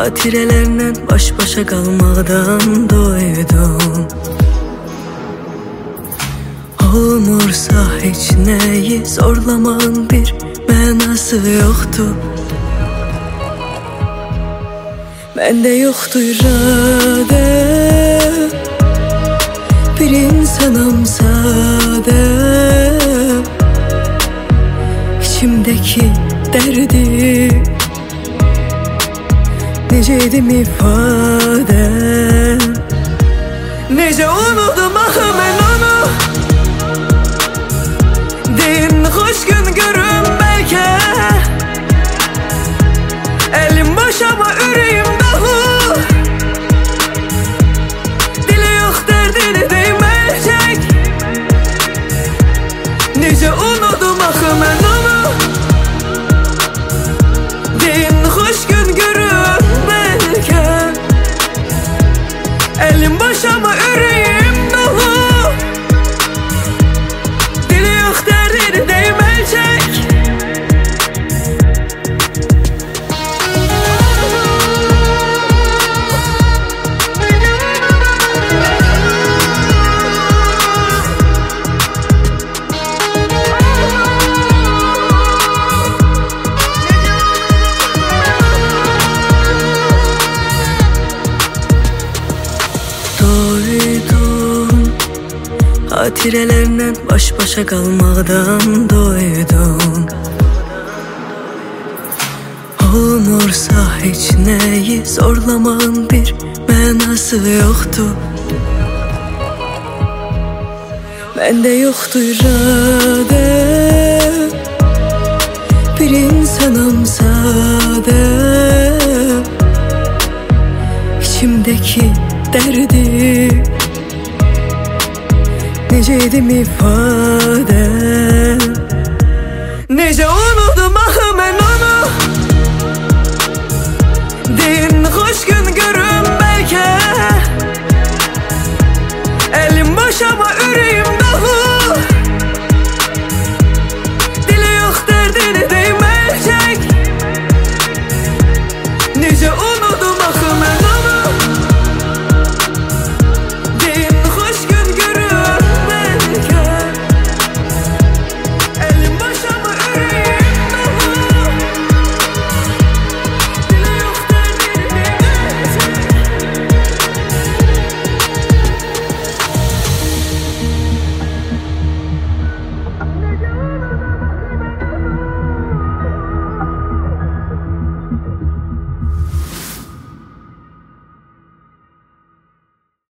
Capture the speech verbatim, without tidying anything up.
Xatirələrlə baş-başa qalmaqdan doydum. Olmursa heç nəyi zorlamağın bir mənası yoxdur. Məndə yoxdur iradə, bir insanam sadə. İçimdəki dərdi necə edim ifadə, necə unudum axı mən onu. Deyin xoş gün görüm bəlkə, əlim boş ama ürəyim dolu. Dili yox dərdini deyməyəcək, necə unudum axı mən onu. Deyin xoş gün görüm bəlkə, əlim boş ama ürəyim dolu. Dili yox dərdini deyməyəcək. Xatirələrlə baş-başa qalmaqdan doydum. Olmursa heç nəyi zorlamağın bir mənası yoxdur. Məndə yoxdur iradə, bir insanam sadə. İçimdəki dərdi necə edim ifadə,